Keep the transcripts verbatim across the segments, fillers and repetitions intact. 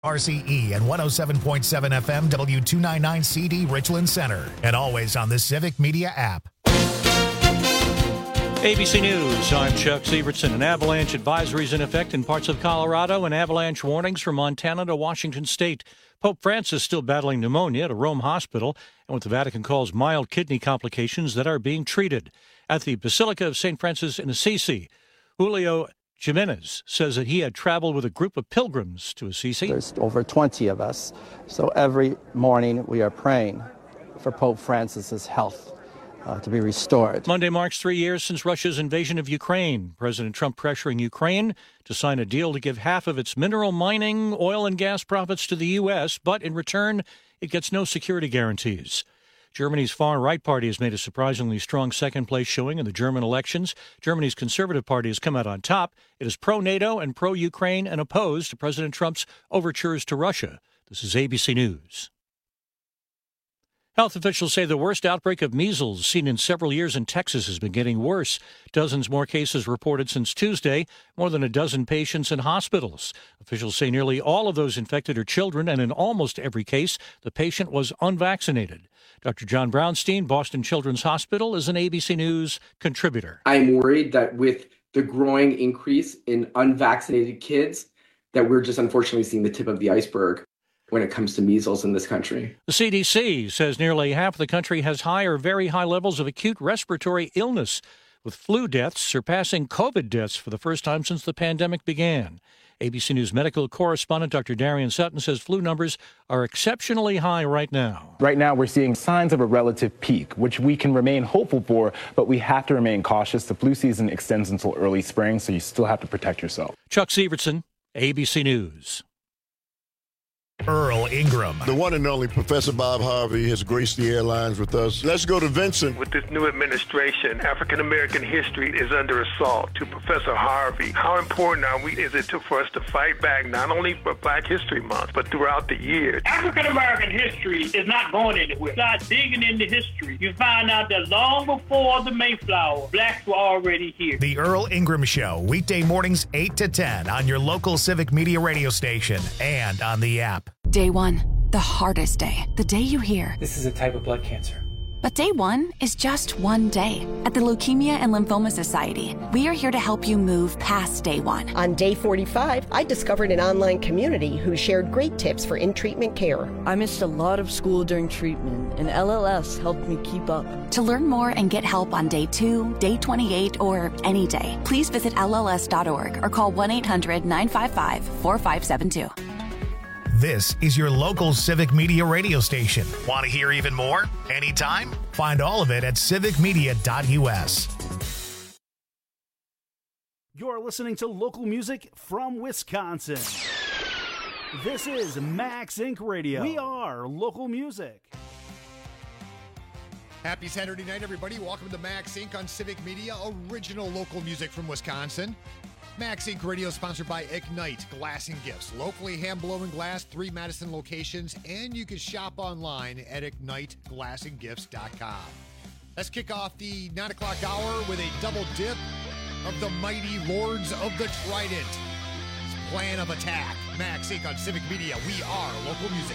R C E and one oh seven point seven F M W two ninety-nine C D Richland Center. And always on the Civic Media app. A B C News, I'm Chuck Sievertson. An avalanche advisory is in effect in parts of Colorado and avalanche warnings from Montana to Washington State. Pope Francis still battling pneumonia at a Rome hospital and what the Vatican calls mild kidney complications that are being treated. At the Basilica of Saint Francis in Assisi, Julio Jimenez says that he had traveled with a group of pilgrims to Assisi. There's over twenty of us, so every morning we are praying for Pope Francis's health uh, to be restored. Monday marks three years since Russia's invasion of Ukraine. President Trump pressuring Ukraine to sign a deal to give half of its mineral mining, oil and gas profits to the U S, but in return, it gets no security guarantees. Germany's far-right party has made a surprisingly strong second-place showing in the German elections. Germany's Conservative Party has come out on top. It is pro-NATO and pro-Ukraine and opposed to President Trump's overtures to Russia. This is A B C News. Health officials say the worst outbreak of measles seen in several years in Texas has been getting worse. Dozens more cases reported since Tuesday, more than a dozen patients in hospitals. Officials say nearly all of those infected are children, and in almost every case, the patient was unvaccinated. Doctor John Brownstein, Boston Children's Hospital, is an A B C News contributor. I'm worried that with the growing increase in unvaccinated kids, that we're just unfortunately seeing the tip of the iceberg when it comes to measles in this country. The C D C says nearly half the country has high or very high levels of acute respiratory illness, with flu deaths surpassing COVID deaths for the first time since the pandemic began. A B C News medical correspondent Doctor Darian Sutton says flu numbers are exceptionally high right now. Right now, we're seeing signs of a relative peak, which we can remain hopeful for, but we have to remain cautious. The flu season extends until early spring, so you still have to protect yourself. Chuck Sievertson, A B C News. Earl Ingram. The one and only Professor Bob Harvey has graced the airlines with us. Let's go to Vincent. With this new administration, African-American history is under assault. To Professor Harvey, how important are we, is it to, for us to fight back not only for Black History Month, but throughout the year? African-American history is not going anywhere. Start digging into history. You find out that long before the Mayflower, blacks were already here. The Earl Ingram Show, weekday mornings eight to ten on your local Civic Media radio station and on the app. Day one, the hardest day. The day you hear, this is a type of blood cancer. But day one is just one day. At the Leukemia and Lymphoma Society, we are here to help you move past day one. On day forty-five, I discovered an online community who shared great tips for in-treatment care. I missed a lot of school during treatment, and L L S helped me keep up. To learn more and get help on day two, day twenty-eight, or any day, please visit L L S dot org or call one eight hundred nine five five four five seven two. This is your local Civic Media radio station. Want to hear even more? Anytime? Find all of it at civic media dot U S. You're listening to local music from Wisconsin. This is Max Incorporated. Radio. We are local music. Happy Saturday night, everybody. Welcome to Max Incorporated on Civic Media, original local music from Wisconsin. Max Incorporated Radio is sponsored by Ignite Glass and Gifts. Locally hand-blown glass, three Madison locations, and you can shop online at ignite glass and gifts dot com. Let's kick off the nine o'clock hour with a double dip of the mighty Lords of the Trident. It's Plan of Attack. Max Incorporated on Civic Media. We are local music.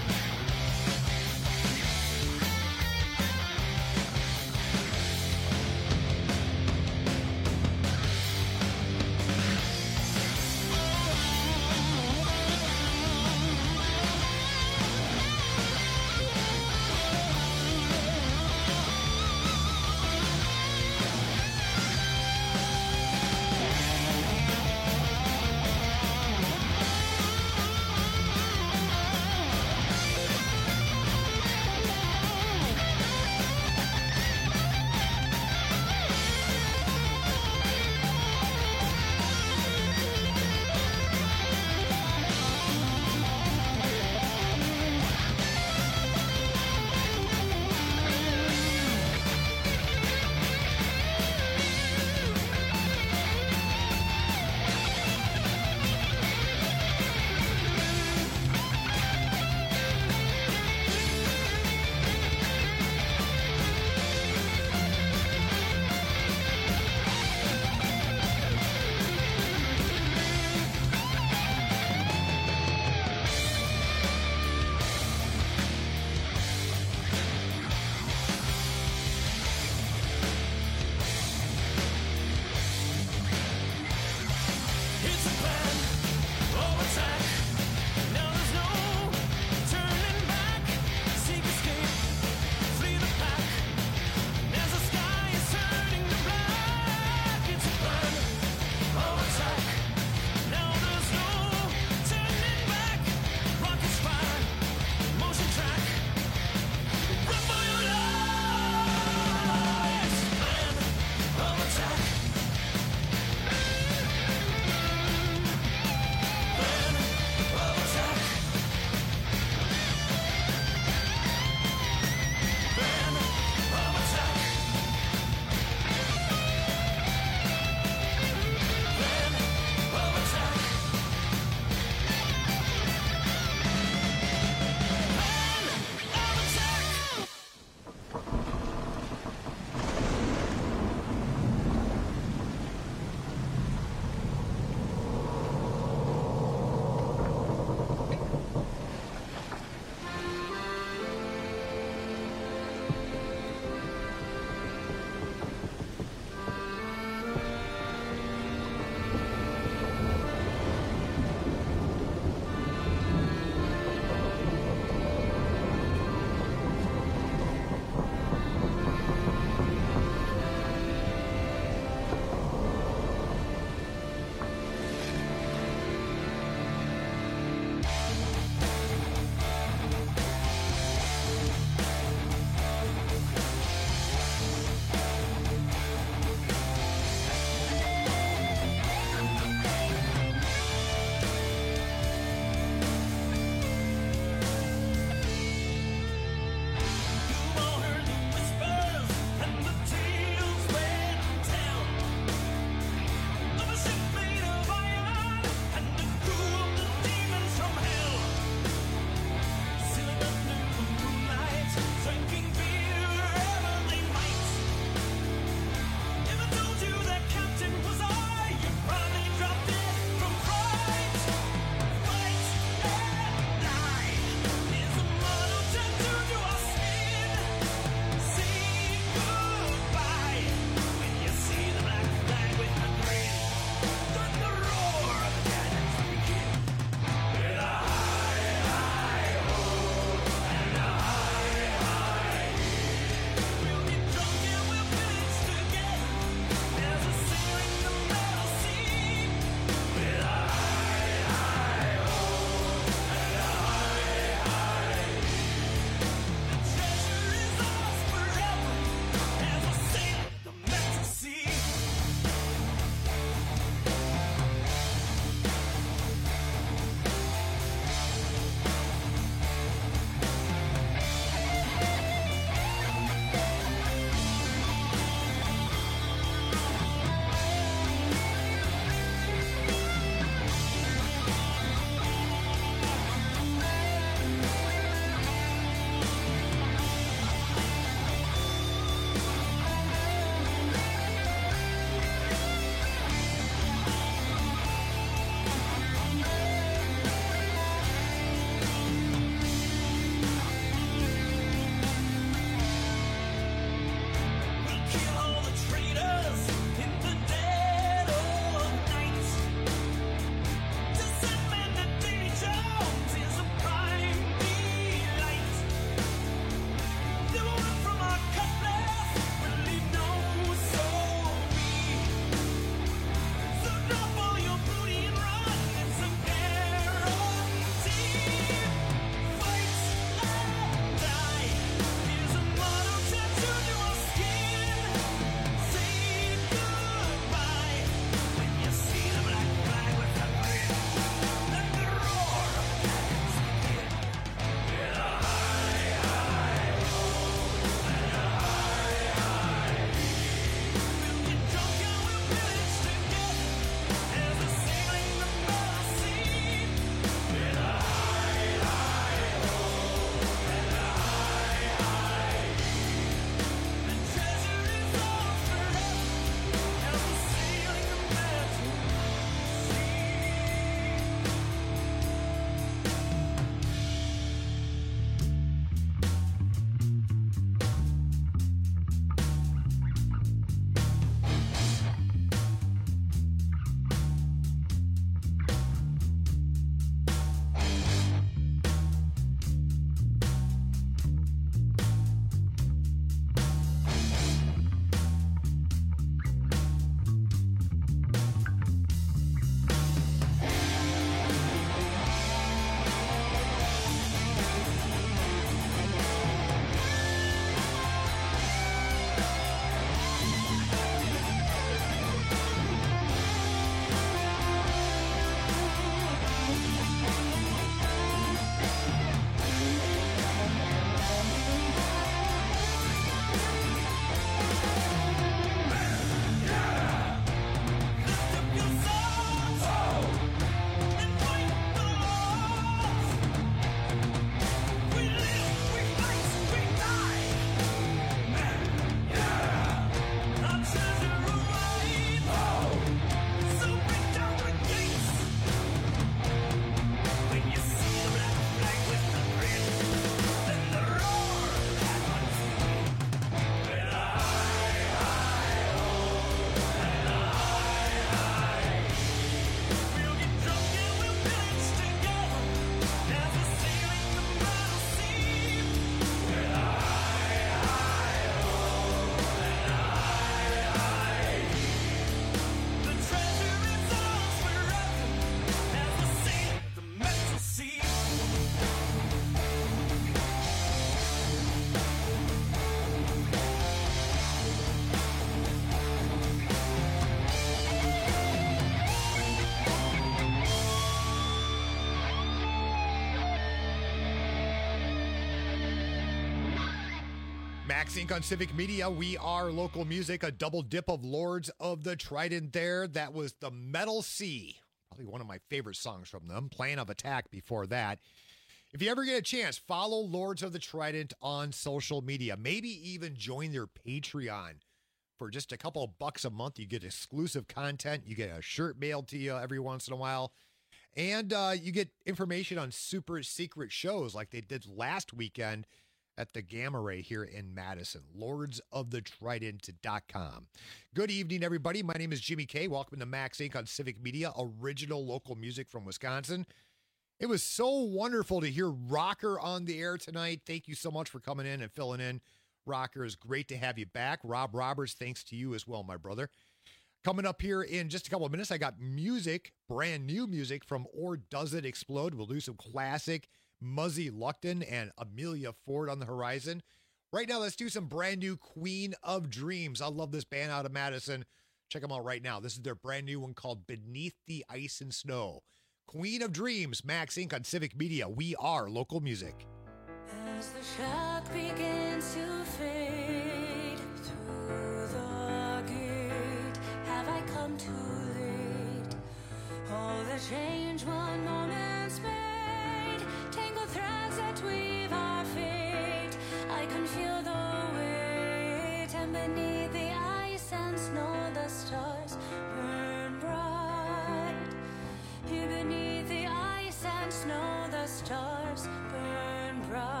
Max Incorporated on Civic Media. We are local music, a double dip of Lords of the Trident there. That was the Metal Sea. Probably one of my favorite songs from them. Plan of Attack before that. If you ever get a chance, follow Lords of the Trident on social media. Maybe even join their Patreon. For just a couple of bucks a month, you get exclusive content. You get a shirt mailed to you every once in a while. And uh, you get information on super secret shows like they did last weekend at the Gamma Ray here in Madison. lords of the trident dot com. Good evening, everybody. My name is Jimmy K. Welcome to Max Incorporated on Civic Media, original local music from Wisconsin. It was so wonderful to hear Rocker on the air tonight. Thank you so much for coming in and filling in. Rocker, is great to have you back. Rob Roberts, thanks to you as well, my brother. Coming up here in just a couple of minutes, I got music, brand new music from Or Does It Explode. We'll do some classic Muzzy Luckton and Amelia Ford on the horizon. Right now, let's do some brand new Queen of Dreams. I love this band out of Madison. Check them out right now. This is their brand new one called Beneath the Ice and Snow. Queen of Dreams, Max Incorporated on Civic Media. We are local music. As the shock begins to fade through the gate, have I come too late? All the change one moment's made, tangled threads that weave our fate. I can feel the weight, and beneath the ice and snow, the stars burn bright. Here beneath the ice and snow, the stars burn bright.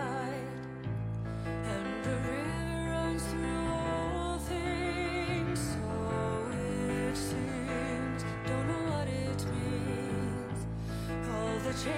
And a river runs through all things, so it seems. Don't know what it means. All the change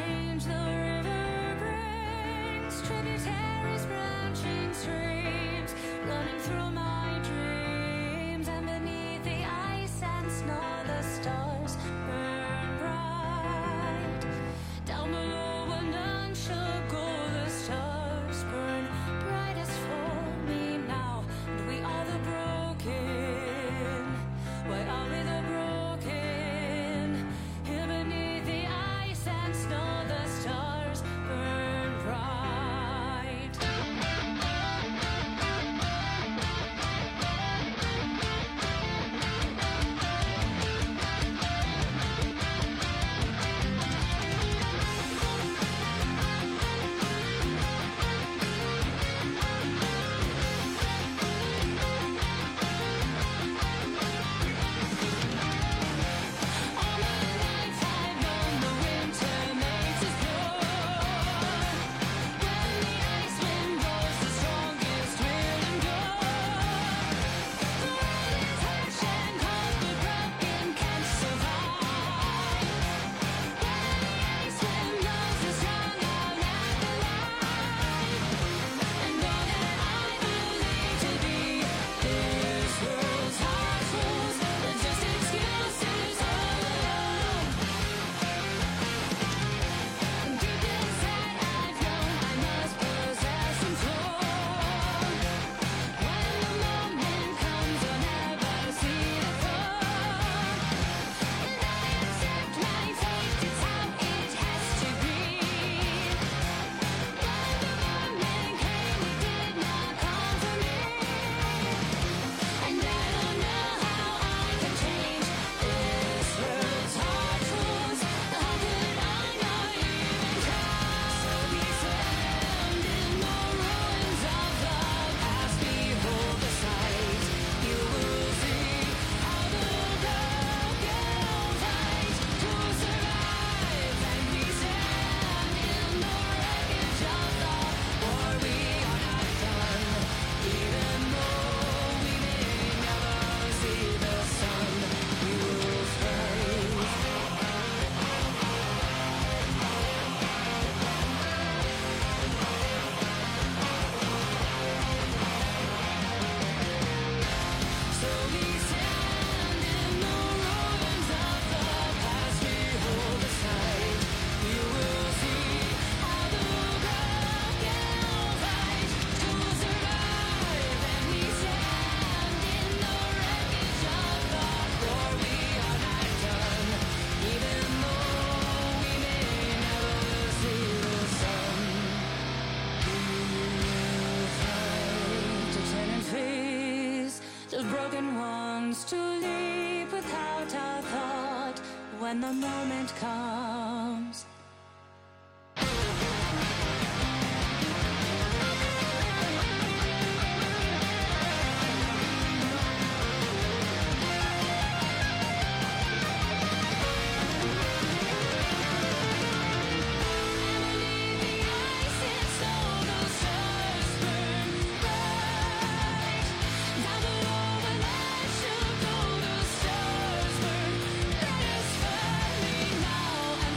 Just broken ones to leap without a thought when the moment comes. Now and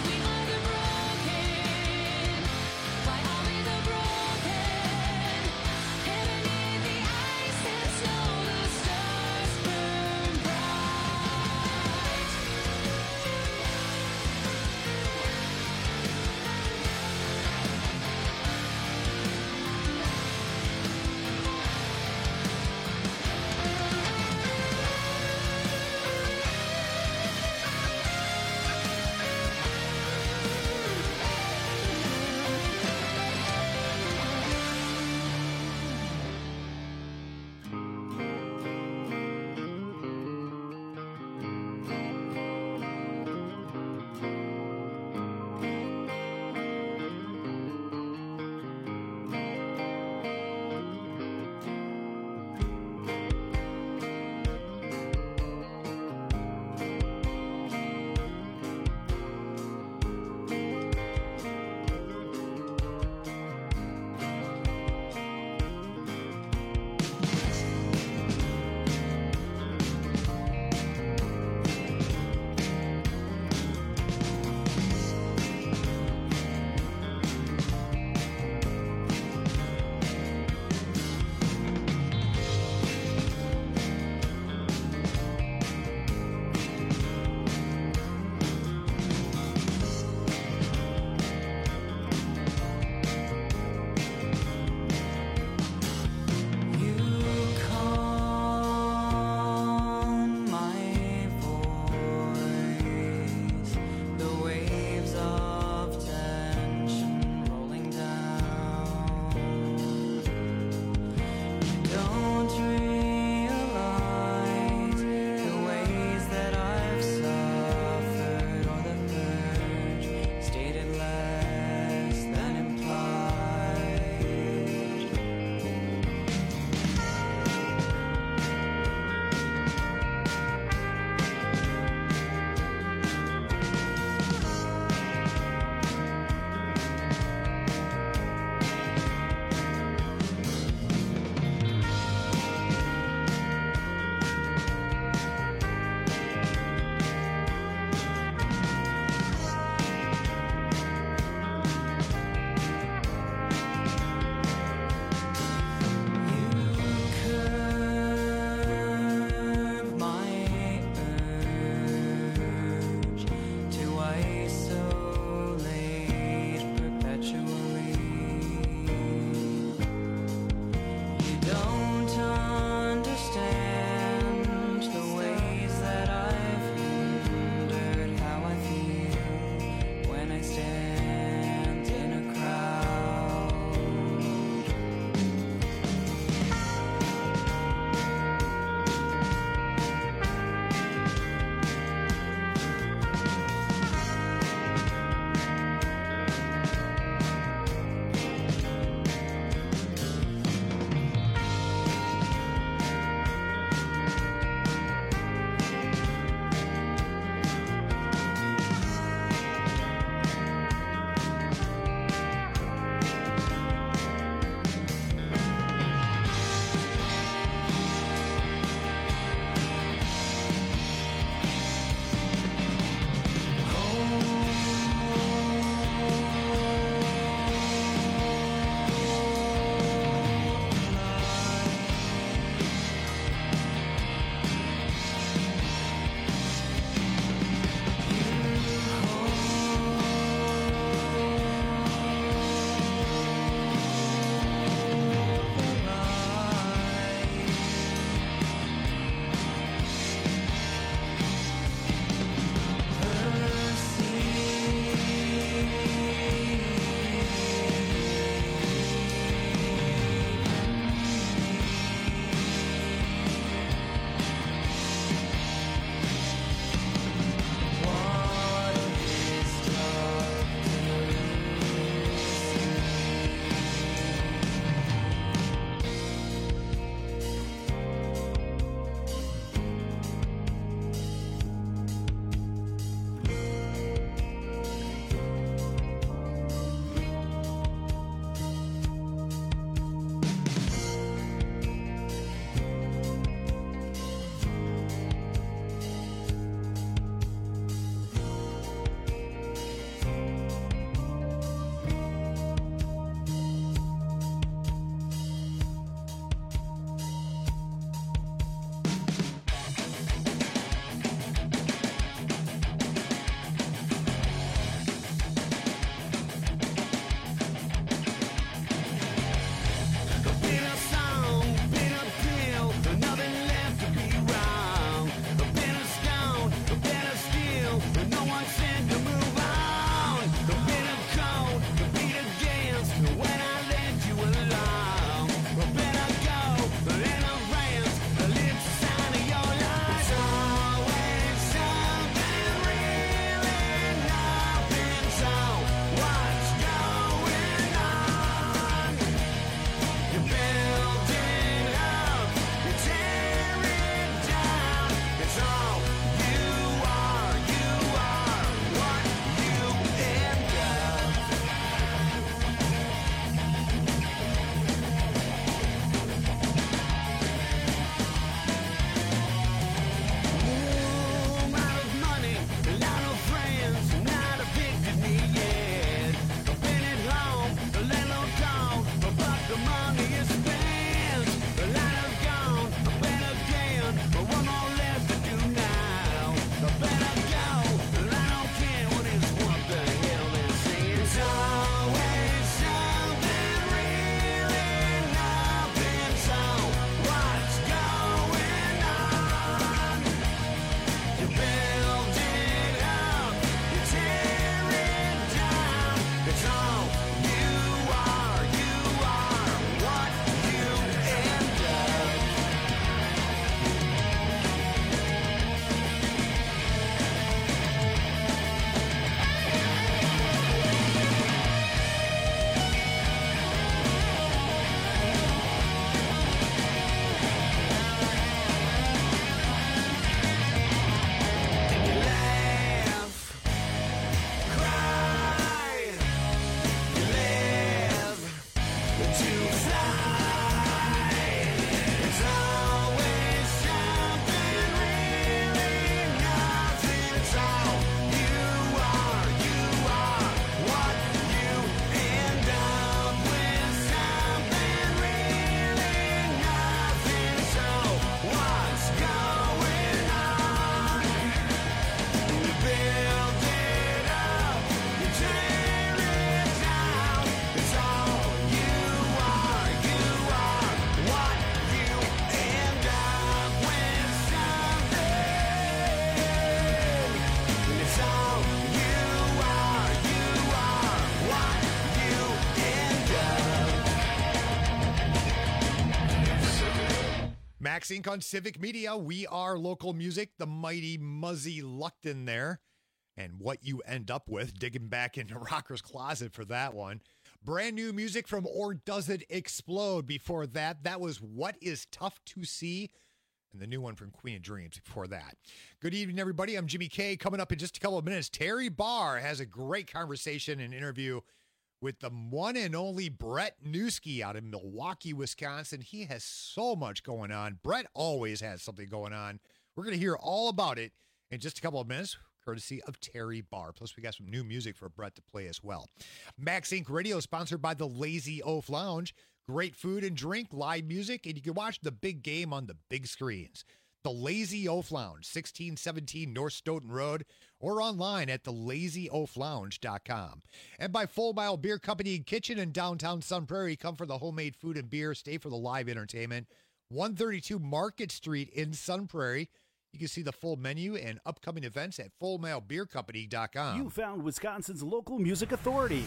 Max Incorporated on Civic Media. We are local music, the mighty Muzzy Luckton there. And what you end up with, digging back into Rocker's Closet for that one. Brand new music from Or Does It Explode. Before that, that was What Is Tough to See. And the new one from Queen of Dreams before that. Good evening, everybody. I'm Jimmy K. Coming up in just a couple of minutes, Terry Barr has a great conversation and interview with the one and only Brett Newski out in Milwaukee, Wisconsin. He has so much going on. Brett always has something going on. We're going to hear all about it in just a couple of minutes, courtesy of Terry Barr. Plus, we got some new music for Brett to play as well. Max Incorporated Radio, sponsored by the Lazy Oaf Lounge. Great food and drink, live music, and you can watch the big game on the big screens. The Lazy Oaf Lounge, sixteen seventeen North Stoughton Road, or online at the lazy oaf lounge dot com. And by Full Mile Beer Company and Kitchen in downtown Sun Prairie. Come for the homemade food and beer. Stay for the live entertainment. one thirty-two Market Street in Sun Prairie. You can see the full menu and upcoming events at full mile beer company dot com. You found Wisconsin's local music authority.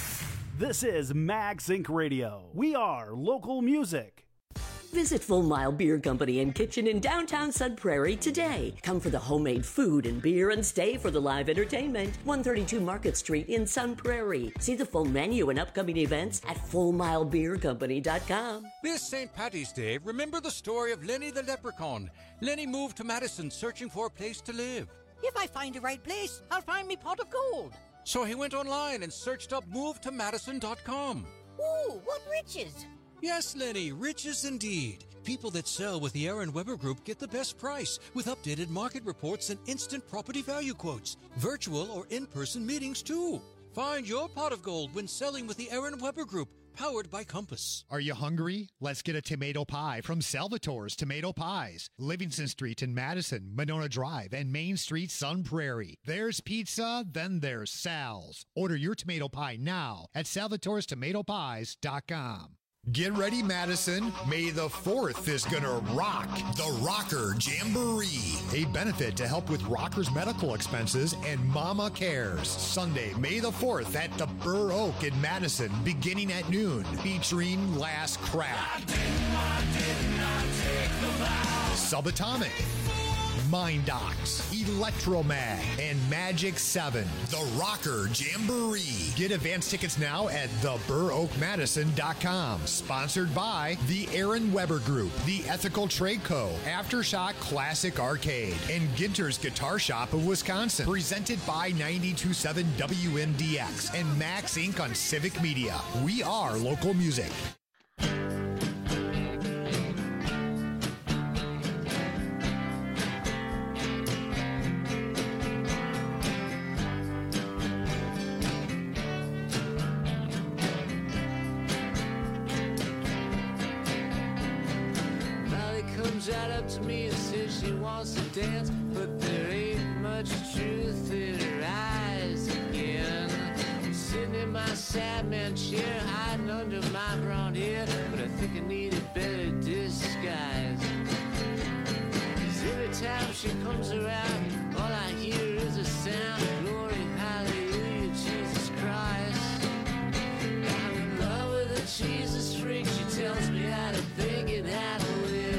This is Max Incorporated Radio. We are local music. Visit Full Mile Beer Company and Kitchen in downtown Sun Prairie today. Come for the homemade food and beer and stay for the live entertainment. one thirty-two Market Street in Sun Prairie. See the full menu and upcoming events at full mile beer company dot com. This Saint Patty's Day, remember the story of Lenny the Leprechaun. Lenny moved to Madison searching for a place to live. If I find the right place, I'll find me pot of gold. So he went online and searched up move to madison dot com. Ooh, what riches! Yes, Lenny, riches indeed. People that sell with the Aaron Weber Group get the best price with updated market reports and instant property value quotes. Virtual or in-person meetings, too. Find your pot of gold when selling with the Aaron Weber Group, powered by Compass. Are you hungry? Let's get a tomato pie from Salvatore's Tomato Pies. Livingston Street in Madison, Monona Drive, and Main Street, Sun Prairie. There's pizza, then there's Sal's. Order your tomato pie now at salvatores tomato pies dot com. Get ready, Madison. May the fourth is gonna rock the Rocker Jamboree, a benefit to help with rockers' medical expenses and Mama Cares. Sunday, May the fourth at the Burr Oak in Madison, beginning at noon, featuring Last Craft, Subatomic, Mind Docs, Electromag, and Magic seven. The Rocker Jamboree. Get advance tickets now at the burr oak madison dot com. Sponsored by the Aaron Weber Group, the Ethical Trade Co., Aftershock Classic Arcade, and Ginter's Guitar Shop of Wisconsin. Presented by ninety-two point seven W M D X and Max Incorporated on Civic Media. We are local music. Right up to me and says she wants to dance, but there ain't much truth in her eyes again. Sitting in my sad man chair, hiding under my brown hair, but I think I need a better disguise. 'Cause every time she comes around, all I hear is a sound of glory, hallelujah, Jesus Christ. I'm in love with a Jesus freak, she tells me how to think and how to live.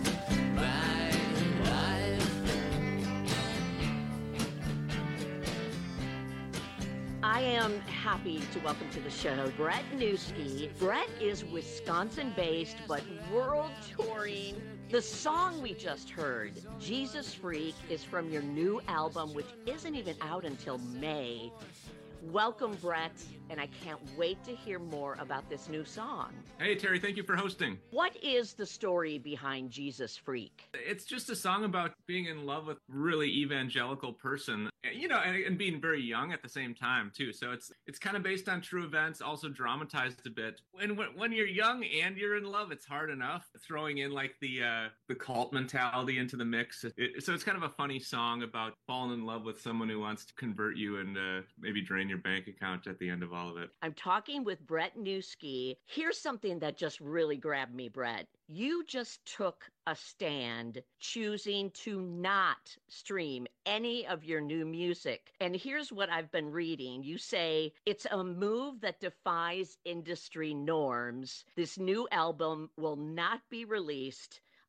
I am happy to welcome to the show Brett Newski. Brett is Wisconsin-based, but world touring. The song we just heard, Jesus Freak, is from your new album, which isn't even out until May. Welcome, Brett, and I can't wait to hear more about this new song. Hey, Terry, thank you for hosting. What is the story behind Jesus Freak? It's just a song about being in love with a really evangelical person, you know, and, and being very young at the same time, too. So it's it's kind of based on true events, also dramatized a bit. And when, when you're young and you're in love, it's hard enough throwing in like the uh, the cult mentality into the mix. It, so it's kind of a funny song about falling in love with someone who wants to convert you and uh, maybe drain your bank account at the end of all of it. I'm talking with Brett Newski. Here's something that just really grabbed me, Brett. You just took a stand choosing to not stream any of your new music. And here's what I've been reading. You say, it's a move that defies industry norms. This new album will not be released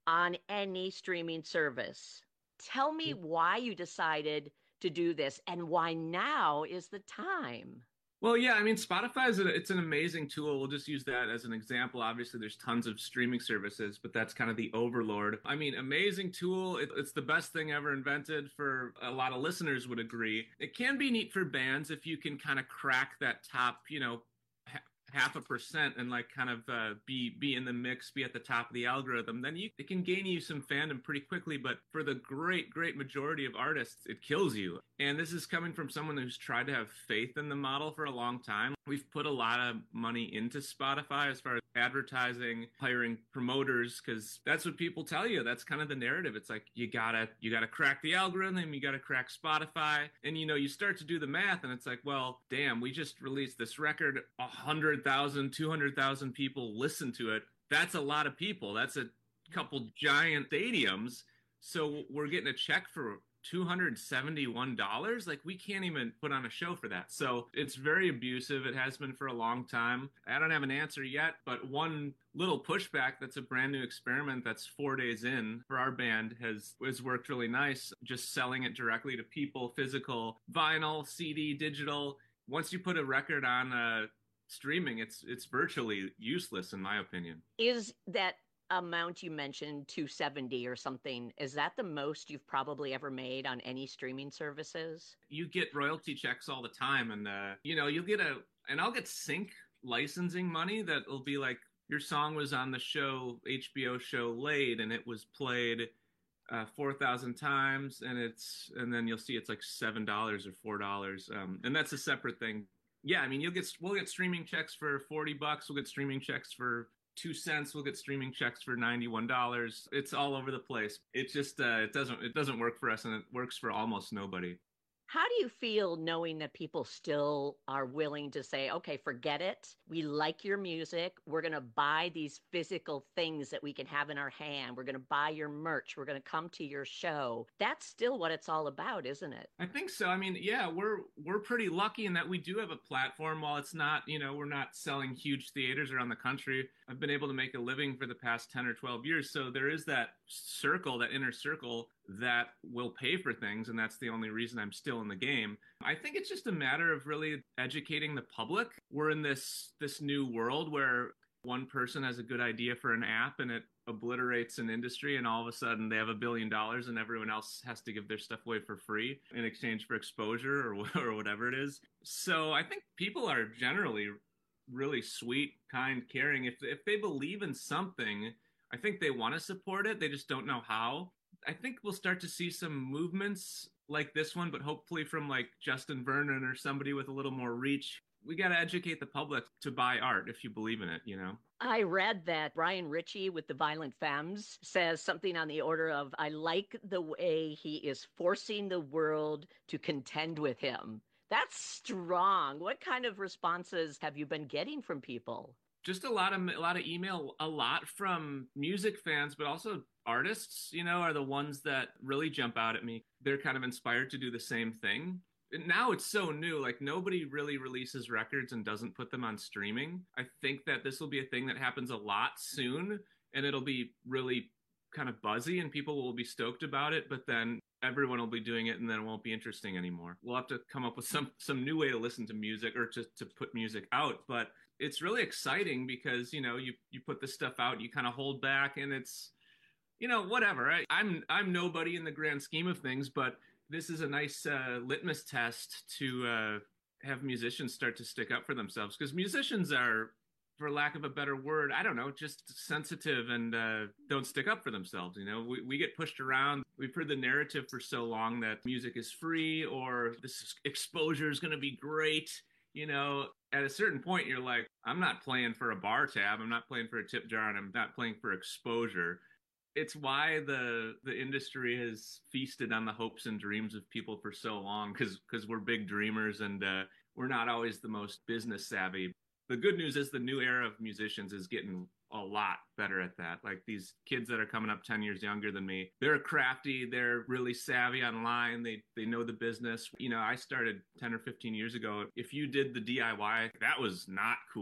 on any streaming service. Tell me why you decided to do this and why now is the time. Well, yeah, I mean, Spotify is a, it's an amazing tool. We'll just use that as an example. Obviously, there's tons of streaming services, but that's kind of the overlord. I mean, amazing tool. It, it's the best thing ever invented. For a lot of listeners would agree. It can be neat for bands if you can kind of crack that top, you know, ha- half a percent and like kind of uh, be be in the mix, be at the top of the algorithm. Then you it can gain you some fandom pretty quickly. But for the great, great majority of artists, it kills you. And this is coming from someone who's tried to have faith in the model for a long time. We've put a lot of money into Spotify as far as advertising, hiring promoters, because that's what people tell you. That's kind of the narrative. It's like, you gotta, you gotta crack the algorithm, you gotta crack Spotify. And, you know, you start to do the math and it's like, well, damn, we just released this record, one hundred thousand, two hundred thousand people listen to it. That's a lot of people. That's a couple giant stadiums. So we're getting a check for two hundred seventy-one dollars. Like, we can't even put on a show for that. So it's very abusive. It has been for a long time. I don't have an answer yet, but one little pushback that's a brand new experiment that's four days in for our band has, has worked really nice. Just selling it directly to people, physical, vinyl, C D, digital. Once you put a record on uh, streaming, it's it's virtually useless, in my opinion. Is that amount you mentioned, two hundred seventy or something, is that the most you've probably ever made on any streaming services? You get royalty checks all the time, and uh, you know, you'll get a, and I'll get sync licensing money that will be like, your song was on the show, H B O show Laid, and it was played uh, four thousand times, and it's, and then you'll see it's like seven dollars or four dollars, um, and that's a separate thing. Yeah, I mean, you'll get, we'll get streaming checks for forty bucks. We'll get streaming checks for two cents. We'll get streaming checks for ninety-one dollars. It's all over the place. It just, uh, it doesn't, it doesn't work for us, and it works for almost nobody. How do you feel knowing that people still are willing to say, okay, forget it. We like your music. We're going to buy these physical things that we can have in our hand. We're going to buy your merch. We're going to come to your show. That's still what it's all about, isn't it? I think so. I mean, yeah, we're we're pretty lucky in that we do have a platform. While it's not, you know, we're not selling huge theaters around the country. I've been able to make a living for the past ten or twelve years. So there is that circle, that inner circle that will pay for things. And that's the only reason I'm still in the game. I think it's just a matter of really educating the public. We're in this this new world where one person has a good idea for an app and it obliterates an industry, and all of a sudden they have a billion dollars and everyone else has to give their stuff away for free in exchange for exposure or, or whatever it is. So I think people are generally really sweet, kind, caring. If if they believe in something, I think they want to support it. They just don't know how. I think we'll start to see some movements like this one, but hopefully from like Justin Vernon or somebody with a little more reach. We got to educate the public to buy art if you believe in it, you know? I read that Brian Ritchie with the Violent Femmes says something on the order of, I like the way he is forcing the world to contend with him. That's strong. What kind of responses have you been getting from people? Just a lot of a lot of email, a lot from music fans, but also artists, you know, are the ones that really jump out at me. They're kind of inspired to do the same thing. Now it's so new, like nobody really releases records and doesn't put them on streaming. I think that this will be a thing that happens a lot soon, and it'll be really kind of buzzy and people will be stoked about it, but then everyone will be doing it and then it won't be interesting anymore. We'll have to come up with some some new way to listen to music or to, to put music out. But it's really exciting because, you know, you, you put this stuff out, you kind of hold back, and it's, you know, whatever. I, I'm I'm nobody in the grand scheme of things, but this is a nice uh, litmus test to uh, have musicians start to stick up for themselves, because musicians are, for lack of a better word, I don't know, just sensitive and uh, don't stick up for themselves. You know, we, we get pushed around. We've heard the narrative for so long that music is free or this exposure is going to be great. You know, at a certain point, you're like, I'm not playing for a bar tab. I'm not playing for a tip jar, and I'm not playing for exposure. It's why the the industry has feasted on the hopes and dreams of people for so long, because because we're big dreamers and uh, we're not always the most business savvy. The good news is the new era of musicians is getting a lot better at that. Like these kids that are coming up ten years younger than me, they're crafty, they're really savvy online, they they know the business. You know, I started ten or fifteen years ago. If you did the D I Y, that was not cool.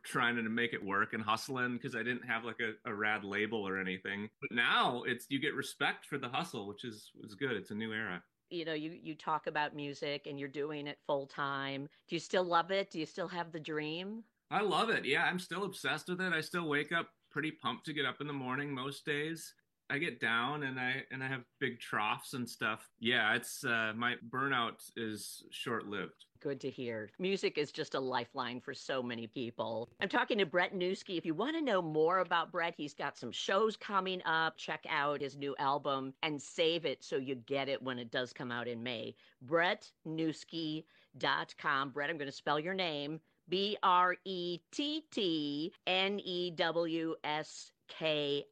trying to make it work and hustling because I didn't have like a, a rad label or anything. But now it's you get respect for the hustle, which is is good. It's a new era. You know, you, you talk about music and you're doing it full time. Do you still love it? Do you still have the dream? I love it. Yeah, I'm still obsessed with it. I still wake up pretty pumped to get up in the morning most days. I get down and I and I have big troughs and stuff. Yeah, it's uh, my burnout is short-lived. Good to hear. Music is just a lifeline for so many people. I'm talking to Brett Newski. If you want to know more about Brett, he's got some shows coming up. Check out his new album and save it so you get it when it does come out in May. brett newski dot com. Brett, I'm going to spell your name. B R E T T N E W S K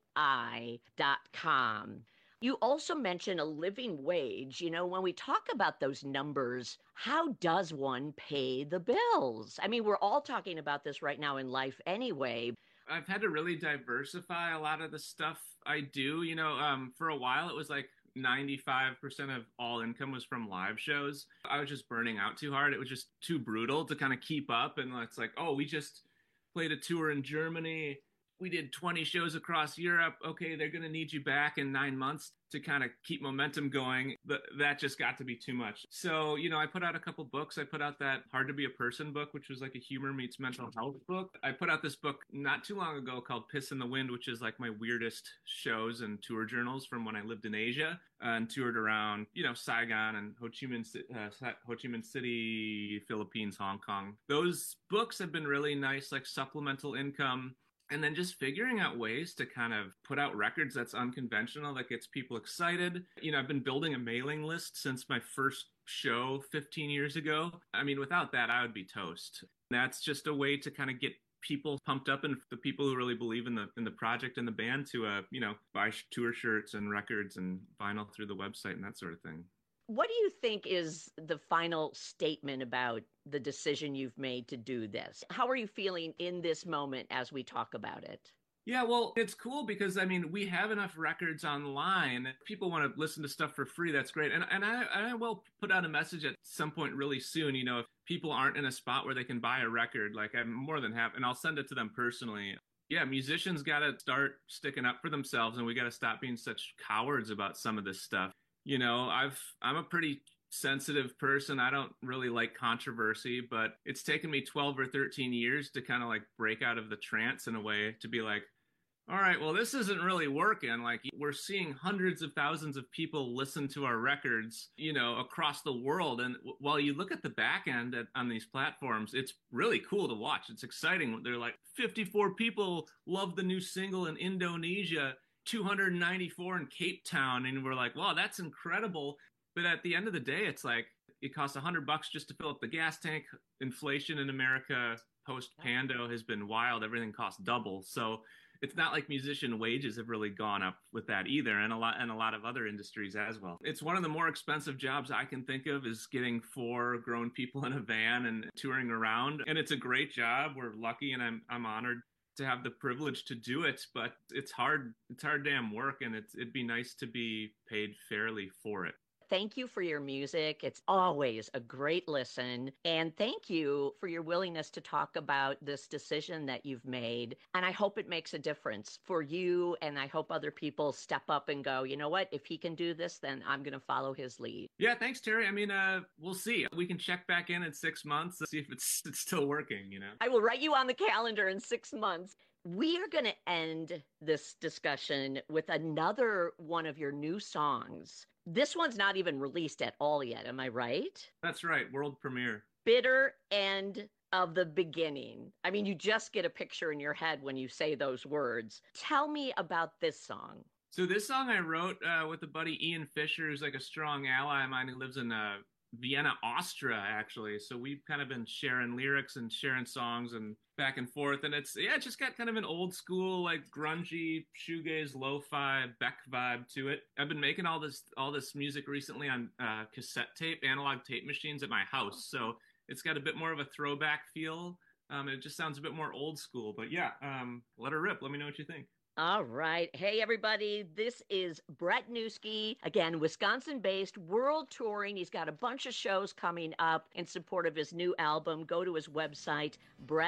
I dot com. You also mentioned a living wage. You know, when we talk about those numbers, how does one pay the bills? I mean, we're all talking about this right now in life anyway. I've had to really diversify a lot of the stuff I do. You know, um, for a while it was like ninety-five percent of all income was from live shows. I was just burning out too hard. It was just too brutal to kind of keep up. And it's like, oh, we just played a tour in Germany. We did twenty shows across Europe. Okay, they're going to need you back in nine months to kind of keep momentum going. But that just got to be too much. So, you know, I put out a couple books. I put out that Hard to Be a Person book, which was like a humor meets mental health book. I put out this book not too long ago called Piss in the Wind, which is like my weirdest shows and tour journals from when I lived in Asia and toured around, you know, Saigon and Ho Chi Minh, uh, Ho Chi Minh City, Philippines, Hong Kong. Those books have been really nice, like supplemental income. And then just figuring out ways to kind of put out records that's unconventional, that gets people excited. You know, I've been building a mailing list since my first show fifteen years ago. I mean, without that, I would be toast. That's just a way to kind of get people pumped up and the people who really believe in the in the project and the band to, uh, you know, buy tour shirts and records and vinyl through the website and that sort of thing. What do you think is the final statement about the decision you've made to do this? How are you feeling in this moment as we talk about it? Yeah, well, it's cool because, I mean, we have enough records online. People want to listen to stuff for free. That's great. And and I, I will put out a message at some point really soon. You know, if people aren't in a spot where they can buy a record, like I'm more than happy, and I'll send it to them personally. Yeah, musicians got to start sticking up for themselves, and we got to stop being such cowards about some of this stuff. You know, I've I'm a pretty sensitive person. I don't really like controversy, but it's taken me twelve or thirteen years to kind of like break out of the trance in a way to be like, all right, well, this isn't really working. Like, we're seeing hundreds of thousands of people listen to our records, you know, across the world. And w- while you look at the back end at, on these platforms, it's really cool to watch. It's exciting. They're like fifty-four people love the new single in Indonesia, two hundred ninety-four in Cape Town. And we're like, wow, that's incredible. But at the end of the day, it's like it costs a hundred bucks just to fill up the gas tank. Inflation in America post Pando has been wild. Everything costs double. So it's not like musician wages have really gone up with that either, and a lot and a lot of other industries as well. It's one of the more expensive jobs I can think of is getting four grown people in a van and touring around. And it's a great job. We're lucky, and I'm I'm honored to have the privilege to do it, but it's hard. It's hard damn work, and it's it'd be nice to be paid fairly for it. Thank you for your music. It's always a great listen. And thank you for your willingness to talk about this decision that you've made. And I hope it makes a difference for you. And I hope other people step up and go, you know what, if he can do this, then I'm going to follow his lead. Yeah, thanks, Terry. I mean, uh, we'll see. We can check back in in six months to see if it's, it's still working, you know? I will write you on the calendar in six months. We are going to end this discussion with another one of your new songs. This one's not even released at all yet. Am I right? That's right. World premiere. Bitter End of the Beginning. I mean, you just get a picture in your head when you say those words. Tell me about this song. So this song I wrote uh, with a buddy, Ian Fisher, who's like a strong ally of mine who lives in uh, Vienna, Austria, actually. So we've kind of been sharing lyrics and sharing songs and back and forth. And it's, yeah, it's just got kind of an old school, like grungy, shoegaze, lo-fi, Beck vibe to it. I've been making all this all this music recently on uh, cassette tape, analog tape machines at my house. So it's got a bit more of a throwback feel. Um, it just sounds a bit more old school. But yeah, um, let her rip. Let me know what you think. All right. Hey, everybody. This is Brett Newski, again, Wisconsin-based, world touring. He's got a bunch of shows coming up in support of his new album. Go to his website, brett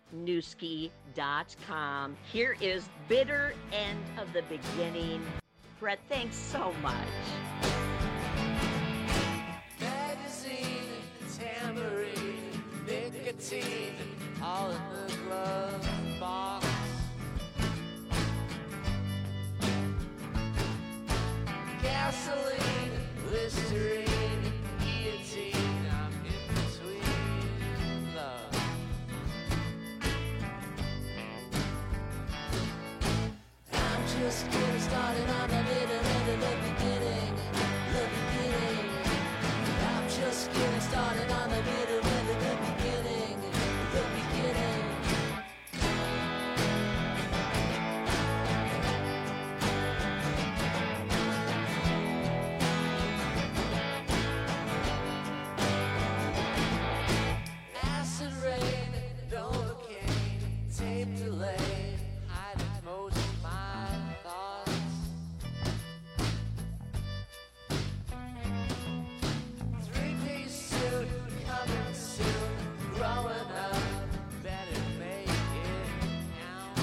newski dot com. Here is Bitter End of the Beginning. Brett, thanks so much. Magazine, tambourine, nicotine, all in the glove box. Gasoline, Listerine, guillotine, I'm in between love. I'm just getting started on the bitter end of the beginning, the beginning. I'm just getting started on the bitter end of the beginning, the beginning. Acid rain, Novocaine, tape delay, hiding most of my thoughts. Three-piece suit, coming soon, growing up, better make it count.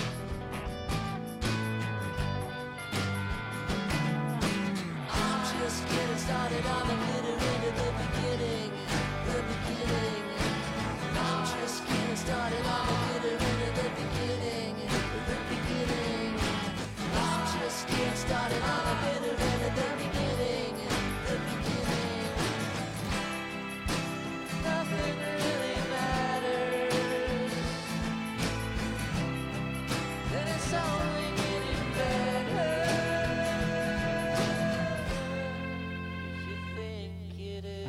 I'm just getting started on the bitter end of the beginning, the beginning. I'm just getting started on the bitter end of the beginning, the beginning. I'm just getting started on the bitter end of the beginning, the beginning. Nothing really matters, and it's only getting better. If you think it is.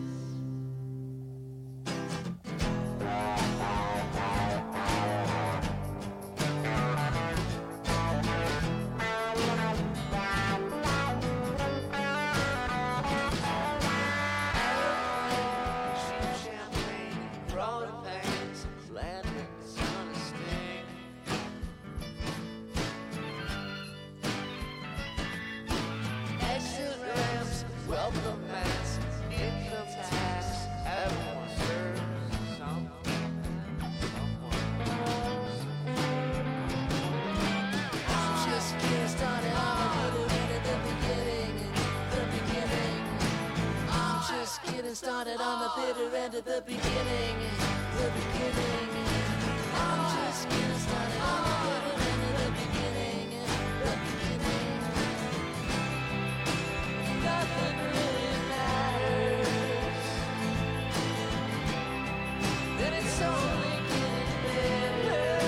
Welcome mats, income tax, everyone serves something. I'm just getting started on the bitter end of the beginning, the beginning. I'm just getting started on the bitter end of the beginning, the beginning. I'm just getting started on the bitter end of the beginning, the beginning. Nothing really matters, and it's only getting better.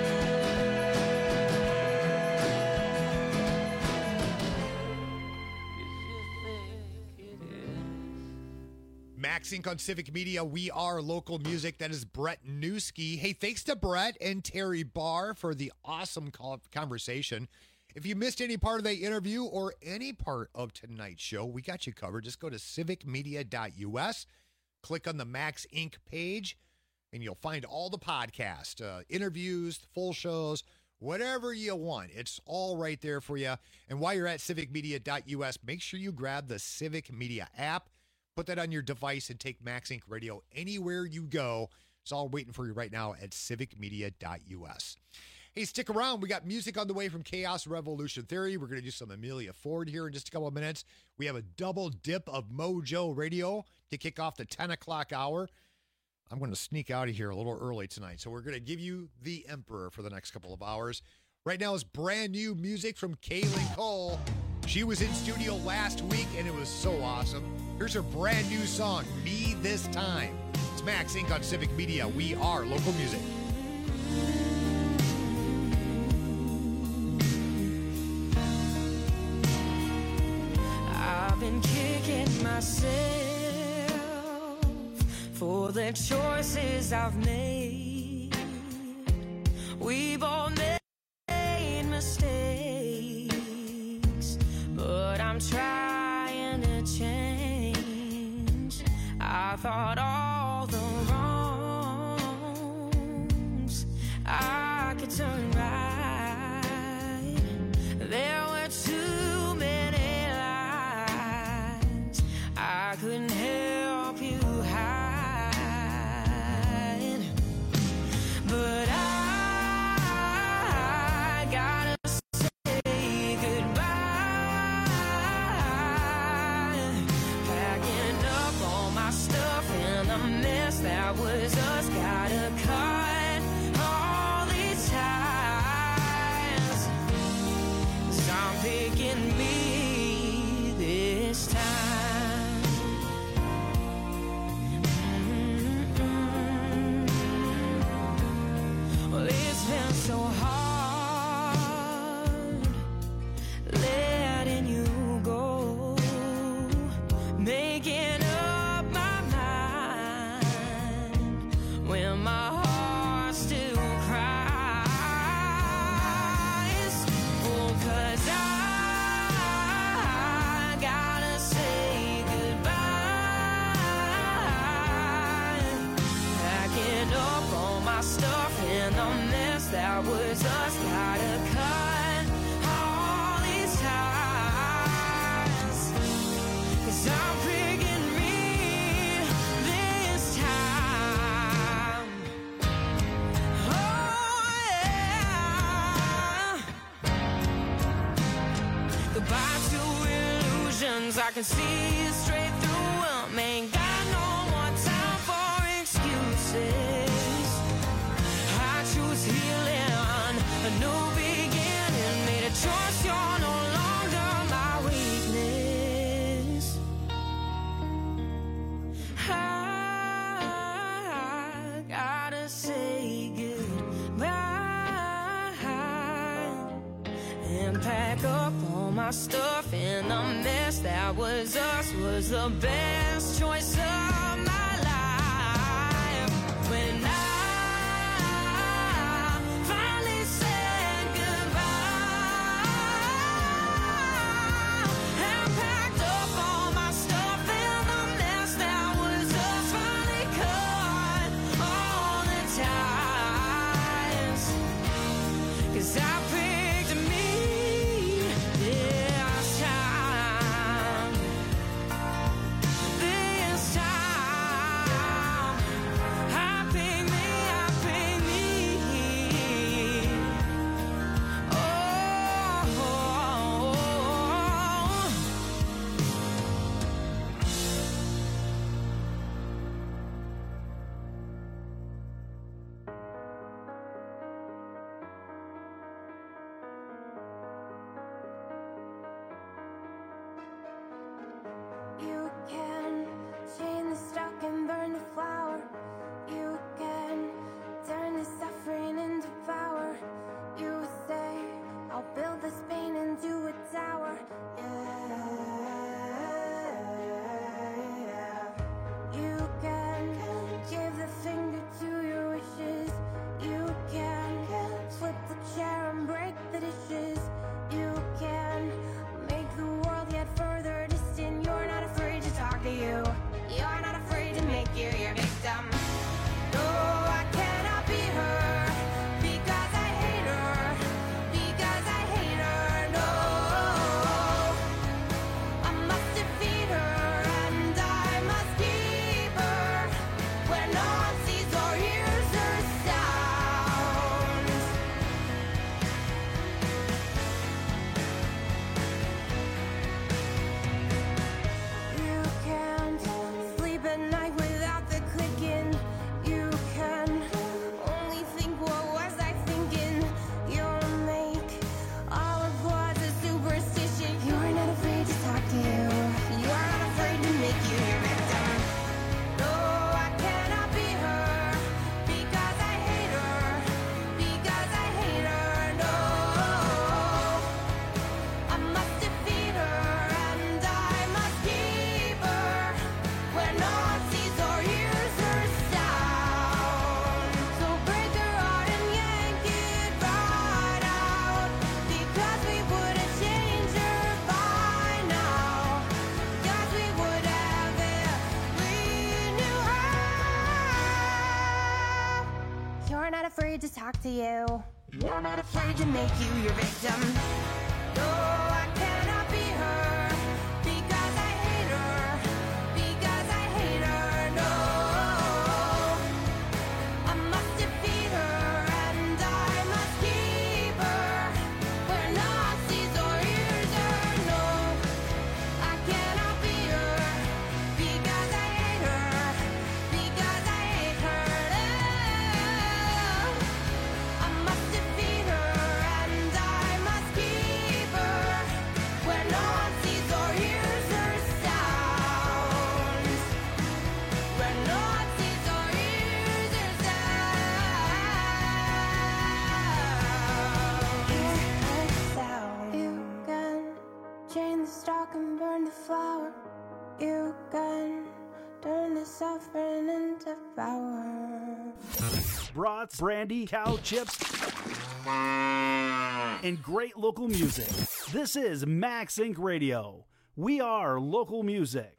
If you think it is. Max Inc on Civic Media. We are local music. That is Brett Newski. Hey, thanks to Brett and Terry Barr for the awesome call- conversation. If you missed any part of the interview or any part of tonight's show, we got you covered. Just go to civic media dot U S, click on the Max Inc page, and you'll find all the podcasts, uh, interviews, full shows, whatever you want. It's all right there for you. And while you're at civic media dot U S, make sure you grab the Civic Media app, put that on your device, and take Max Inc Radio anywhere you go. It's all waiting for you right now at civic media dot U S. Hey, stick around. We got music on the way from Chaos Revolution Theory. We're going to do some Amelia Ford here in just a couple of minutes. We have a double dip of Mojo Radio to kick off the ten o'clock hour. I'm going to sneak out of here a little early tonight, so we're going to give you the Emperor for the next couple of hours. Right now is brand new music from Kaylin Cole. She was in studio last week, and it was so awesome. Here's her brand new song, Me This Time. It's Max Inc on Civic Media. We are local music. I've been kicking myself for the choices I've made. We've all made mistakes, but I'm trying to change. I thought all the wrongs I could turn right. There were too many lies I couldn't help you hide, but I that was us. Gotta cut all these ties, 'cause I'm picking me this time. Mm-hmm. Well, it's been so hard letting you go, making up my mind when my heart still cries. Oh, 'cause I gotta say goodbye, packing up all my stuff in the mess that was us. Gotta cut all these ties, 'cause I'm picking me this time. Oh yeah. Goodbye to illusions, I can see straight through them. Ain't got no more time for excuses. I choose healing, a new beginning. Made a choice, you're no longer my weakness. I gotta say goodbye and pack up all my stuff in the mess that was us. Was the best choice of my life. When I finally said goodbye and packed up all my stuff in the mess that was us. Finally cut all the ties, 'cause I picked me this time. This time I picked me, I picked me. Oh, oh, oh. You can chain the stock and burn the flower. You can turn the suffering into power. You say, I'll build this pain into a tower. Yeah. You can give the finger to your wishes. You can flip the chair and break the dishes. You can make the world yet further distant. You're not afraid to talk to you. You're not afraid to make you your victim. No, I cannot be her because I hate her. Because I hate her. No, I must defeat her and I must keep her where no one sees or hears her sound. You can't sleep at night without the clicking. You can only think, what was I thinking? You'll make all applause a superstition. You're not afraid to talk to you. You're not afraid to make you your victim. No, I cannot be her because I hate her. Because I hate her. No, I must defeat her and I must keep her where no one sees or hears her sound. So break her heart and yank it right out, because we would have changed her by now. Because we would have if we knew how. You're not afraid to talk to you. You're not afraid to make you your victim. No, I cannot be her because I hate her. Because I hate her. No, I must defeat her and I must keep her where no one sees or hears her. No, I cannot be her because I hate her. Because I hate her. flower. You can turn the suffering into power. Brats, brandy, cow chips, and great local music. This is Max Incorporated. Radio. We are local music.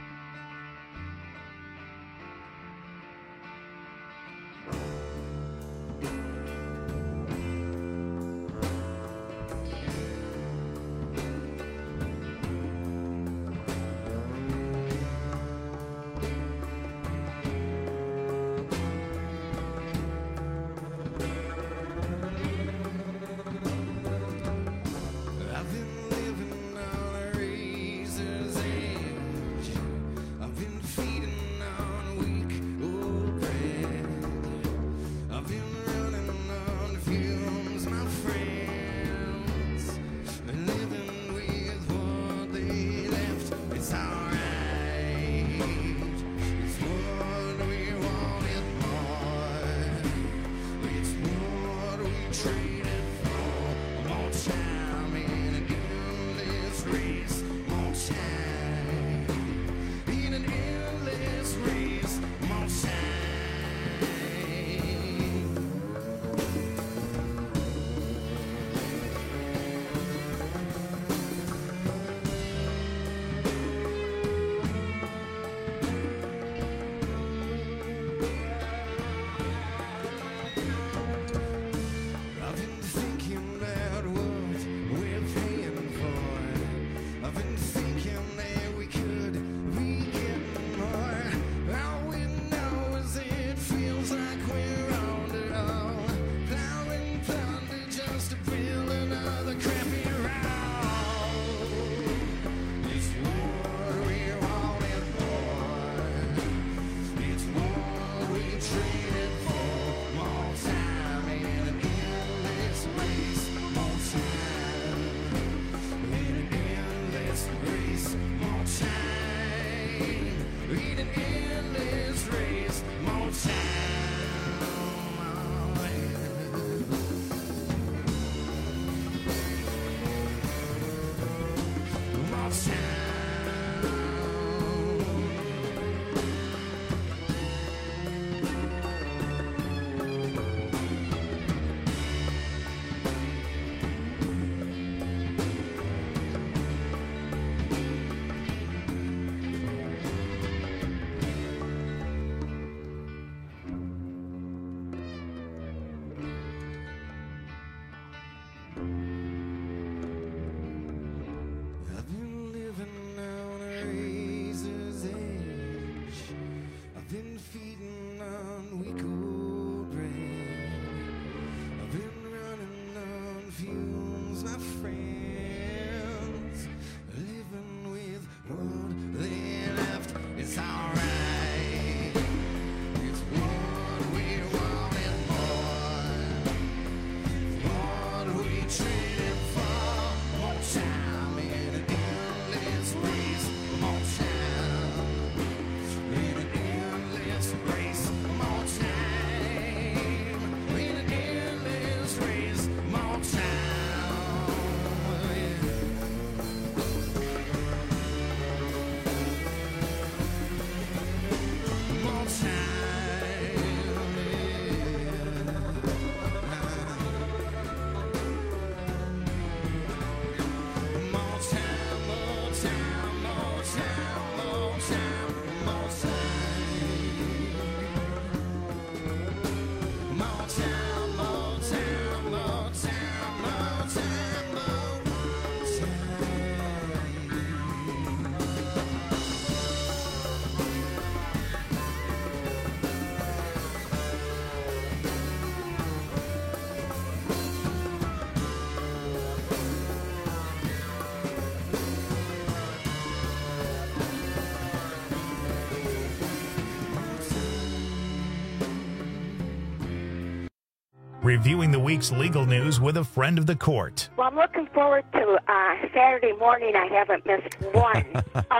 Reviewing the week's legal news with a friend of the court. Well, I'm looking forward to uh, Saturday morning. I haven't missed one. Oh,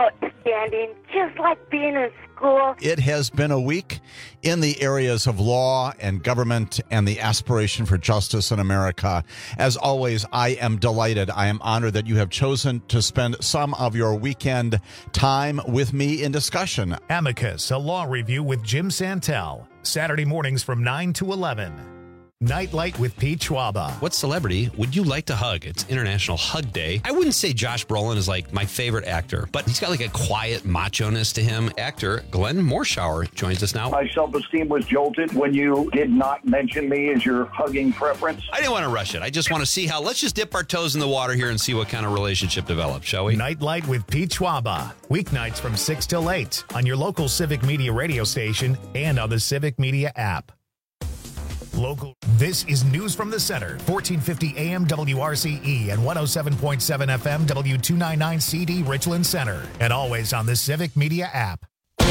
outstanding, just like being in school. It has been a week in the areas of law and government and the aspiration for justice in America. As always, I am delighted. I am honored that you have chosen to spend some of your weekend time with me in discussion. Amicus, a law review with Jim Santel. Saturday mornings from nine to eleven. Nightlight with Pete Schwaba. What celebrity would you like to hug? It's International Hug Day. I wouldn't say Josh Brolin is like my favorite actor, but he's got like a quiet macho-ness to him. Actor Glenn Morshower joins us now. My self-esteem was jolted when you did not mention me as your hugging preference. I didn't want to rush it. I just want to see how, let's just dip our toes in the water here and see what kind of relationship develops, shall we? Nightlight with Pete Schwaba. Weeknights from six till eight on your local Civic Media radio station and on the Civic Media app. Local. This is News from the Center, fourteen fifty A M W R C E and one oh seven point seven F M W two ninety-nine C D Richland Center, and always on the Civic Media app.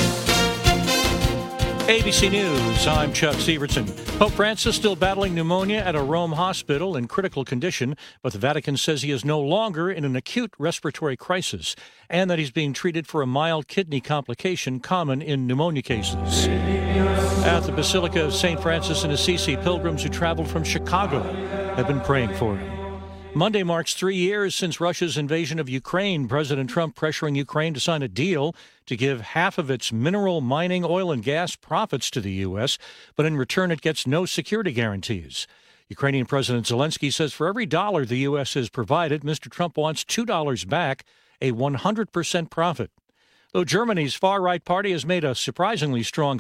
A B C News, I'm Chuck Severson. Pope Francis still battling pneumonia at a Rome hospital in critical condition, but the Vatican says he is no longer in an acute respiratory crisis and that he's being treated for a mild kidney complication common in pneumonia cases. At the Basilica of Saint Francis in Assisi, pilgrims who traveled from Chicago have been praying for him. Monday marks three years since Russia's invasion of Ukraine. President Trump pressuring Ukraine to sign a deal to give half of its mineral mining, oil, and gas profits to the U S, but in return it gets no security guarantees. Ukrainian President Zelensky says for every dollar the U S has provided, Mister Trump wants two dollars back, a one hundred percent profit. Though Germany's far-right party has made a surprisingly strong